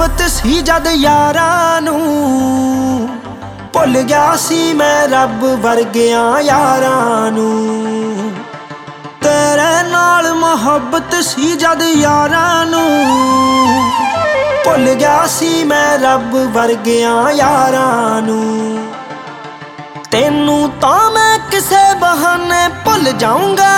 ਮੁਹੱਬਤ ਸੀ ਜਦ ਯਾਰਾਂ ਨੂੰ, ਭੁੱਲ ਗਿਆ ਸੀ ਮੈਂ ਰੱਬ ਵਰਗਿਆਂ ਯਾਰਾਂ ਨੂੰ। ਤੇਰੇ ਨਾਲ ਮੁਹੱਬਤ ਸੀ ਜਦ ਯਾਰਾਂ ਨੂੰ, ਭੁੱਲ ਗਿਆ ਸੀ ਮੈਂ ਰੱਬ ਵਰਗਿਆਂ ਯਾਰਾਂ ਨੂੰ। ਤੈਨੂੰ ਤਾਂ ਮੈਂ ਕਿਸੇ ਬਹਾਨੇ ਭੁੱਲ ਜਾਊਂਗਾ,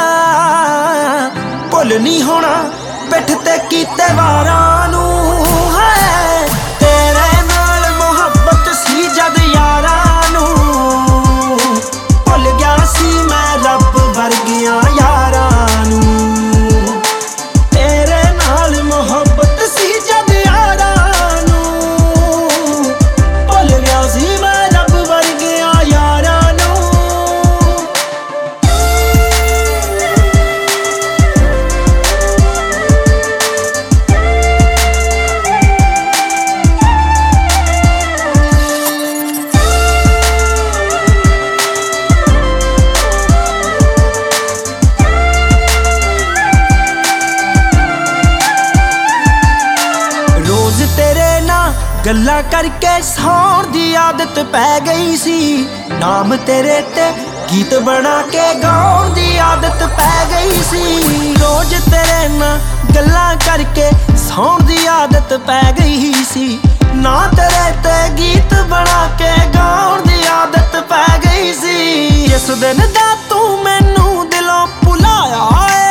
ਭੁੱਲ ਨਹੀਂ ਹੋਣਾ ਪਿੱਠ ਤੇ ਕੀਤੇ ਵਾਰਾਂ ਨੂੰ। ਹੈ ਤੇਰੇ ਨਾਲ ਮੁਹੱਬਤ ਸੀ ਜਦ ਯਾਰਾਂ ਨੂੰ, ਭੁੱਲ ਗਿਆ ਸੀ ਮੈਂ ਰੱਬ ਵਰਗਿਆਂ ਯਾਰਾਂ ਨੂੰ। ਤੇਰੇ ਨਾਲ ਮੁਹੱਬਤ ਸੀ ਜਦ ਯਾਰਾਂ ਨੂੰ, ਭੁੱਲ ਗਿਆ ਸੀ ਮੈਂ ਰੱਬ ਵਰਗਿਆਂ ਯਾਰਾਂ ਨੂੰ। ਰੋਜ਼ ਤੇਰੇ ਨਾਲ ਗੱਲਾਂ ਕਰਕੇ ਸੌਣ ਦੀ ਆਦਤ ਪੈ ਗਈ ਸੀ, ਨਾਮ ਤੇਰੇ ਤੇ ਗੀਤ ਬਣਾ ਕੇ ਗਾਉਣ ਦੀ ਆਦਤ ਪੈ ਗਈ ਸੀ। ਰੋਜ਼ ਤੇਰੇ ਨਾਲ ਗੱਲਾਂ ਕਰਕੇ ਸੌਣ ਦੀ ਆਦਤ ਪੈ ਗਈ ਸੀ, ਨਾ ਤੇਰੇ ਤੇ ਗੀਤ ਬਣਾ ਕੇ ਗਾਉਣ ਦੀ ਆਦਤ ਪੈ ਗਈ ਸੀ। ਇਸ ਦਿਨ ਦਾ ਤੂੰ ਮੈਨੂੰ ਦਿਲੋਂ ਭੁਲਾਇਆ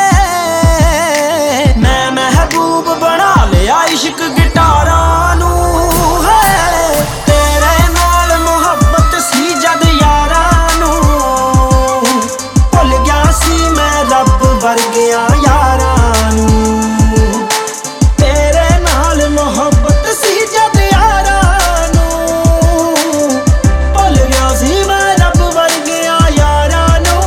ਏ, ਮੈਂ ਮਹਿਬੂਬ ਬਣਾ ਲਿਆ ਇਸ਼ਕ ਗਿਟਾਰਾਂ ਨੂੰ। ਹੈ ਤੇਰੇ ਨਾਲ ਮੁਹੱਬਤ ਸੀ ਜਦ ਯਾਰਾਂ ਨੂੰ, ਭੁੱਲ ਗਿਆ ਸੀ ਮੈਂ ਰੱਬ ਵਰਗਿਆਂ ਯਾਰਾਂ ਨੂੰ। ਤੇਰੇ ਨਾਲ ਮੁਹੱਬਤ ਸੀ ਜਦ ਯਾਰਾਂ ਨੂੰ, ਭੁੱਲ ਗਿਆ ਸੀ ਮੈਂ ਰੱਬ ਵਰਗਿਆਂ ਯਾਰਾਂ ਨੂੰ।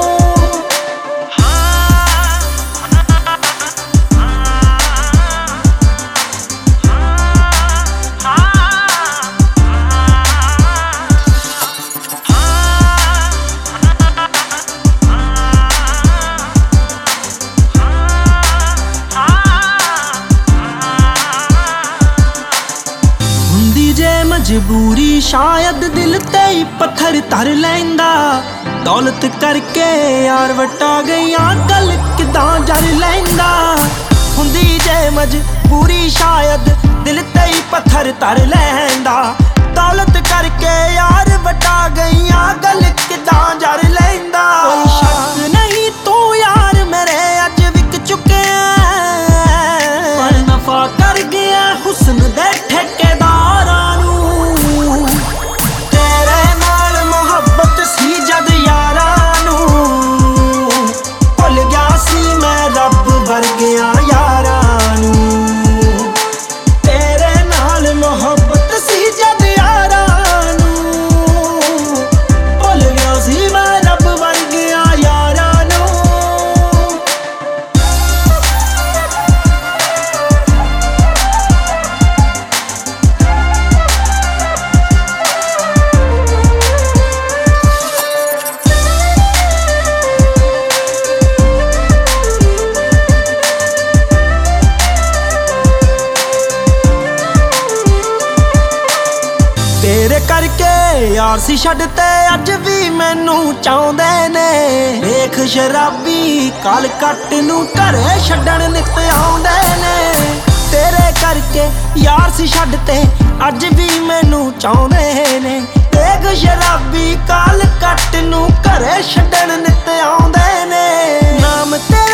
ਹੁੰਦੀ ਜੇ ਮਜਬੂਰੀ ਸ਼ਾਇਦ ਦਿਲ ਤੇ ਹੀ ਪੱਥਰ ਧਰ ਲੈਂਦਾ, ਦੌਲਤ ਕਰਕੇ ਯਾਰ ਵਟਾ ਗਈਆਂ ਗੱਲ ਕਿਦਾਂ ਜਰ ਲੈਂਦਾ। ਹੁੰਦੀ ਜੇ ਮਜਬੂਰੀ ਸ਼ਾਇਦ ਦਿਲ ਤੇ ਹੀ ਪੱਥਰ ਧਰ ਲੈਂਦਾ, ਦੌਲਤ ਕਰਕੇ ਯਾਰ ਵਟਾ ਗਈਆਂ ਗੱਲ ਕਿਦਾਂ ਜਰ ਲੈਂਦਾ। ਕੋਈ ਸ਼ੱਕ ਨਹੀਂ ਤੂੰ ਯਾਰ ਮੇਰੇ ਅੱਜ ਵਿਕ ਚੁੱਕਿਆ, ਪਰ ਨਫਾ ਕਰ ਗਿਆ ਹੁਸਨ ਦੇ ਠੇਕੇਦਾਰਾਂ ਨੂੰ। ਤੇਰੇ ਨਾਲ ਮੁਹੱਬਤ ਸੀ ਜਦ ਯਾਰਾਂ ਨੂੰ, ਭੁੱਲ ਗਿਆ ਸੀ ਮੈਂ ਰੱਬ ਵਰਗਿਆਂ ਯਾਰਾਂ ਨੂੰ। ਤੇਰੇ ਨਾਲ ਮੁਹੱਬਤ ਸੀ ਜਦ ਯਾਰਾਂ ਨੂੰ, ਭੁੱਲ ਗਿਆ ਸੀ ਮੈਂ ਰੱਬ ਵਰਗਿਆਂ ਯਾਰਾਂ ਨੂੰ। ਤੇਰੇ ਕਰਕੇ ਯਾਰ ਸੀ ਛੱਡ ਤੇ ਅੱਜ ਵੀ ਮੈਨੂੰ ਚਾਹੁੰਦੇ ਨੇ। ਵੇਖ ਸ਼ਰਾਬੀ ਕਾਲ ਕੱਟ ਨੂੰ ਘਰੇ ਛੱਡਣ ਨਿੱਤ ਆਉਂਦੇ ਨੇ। ਤੇਰੇ ਕਰਕੇ ਯਾਰ ਸੀ ਛੱਡ ਤੇ ਅੱਜ ਵੀ ਮੈਨੂੰ ਚਾਹੁੰਦੇ ਨੇ। ਵੇਖ ਸ਼ਰਾਬੀ ਕਾਲ ਕੱਟ ਨੂੰ ਘਰੇ ਛੱਡਣ ਨਿੱਤ ਆਉਂਦੇ ਨੇ। ਨਾਮ ਤੇ